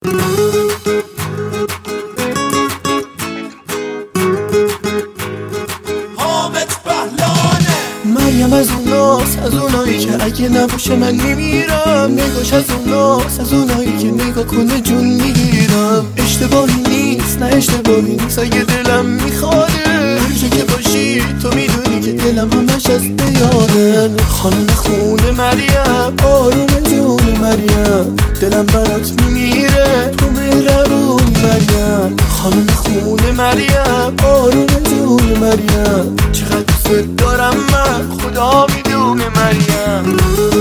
مریم از اون ناس، از اونایی که اگه نباشه من میمیرم. نگاش از اون ناس، از اونایی که نگاه کنه جون میگیرم. اشتباهی نیست، نه اشتباهی نیست اگه دلم میخواده. هر جا که باشی تو میدونی که دلم همش از بیاره. خانم خونه مریم، آروم جون مریم، دلم برات میمیره تو مهربون مریم. خانم خونه مریم، آروم جون مریم، چقدر دوست دارم من، خدا میدونه مریم.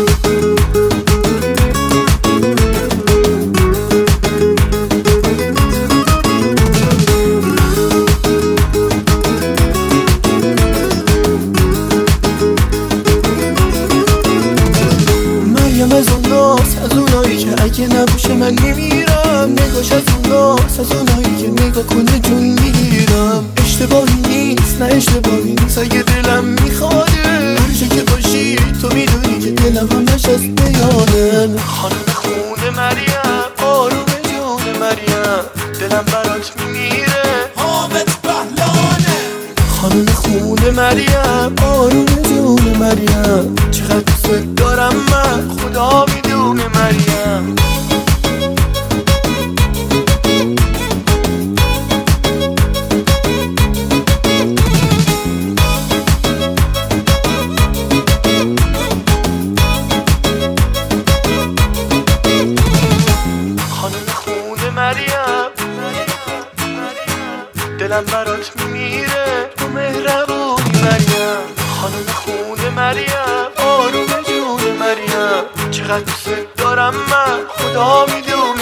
مریم از اون ناس، از اونایی که اگه نباشه من میمیرم. نگاش از اون ناس، از اونایی که نگاه کنه جون میگیرم. اشتباهی نیست، نه اشتباهی نیست اگه دلم میخواده. هر جا که باشی تو میدونی که دلم همش از بیانه. خانم خونه مریم، آروم جون مریم، دلم برات میمیره حامد بهلانه. خانم خونه مریم، آروم جون مریم، چقدر دوست دارم من، خدا میدونه مریم. مریم، دلم برات میمیره تو مهربونی مریم. خانم خونه مریم، آروم جون مریم، چقدر دوست دارم من، خدا میدونه.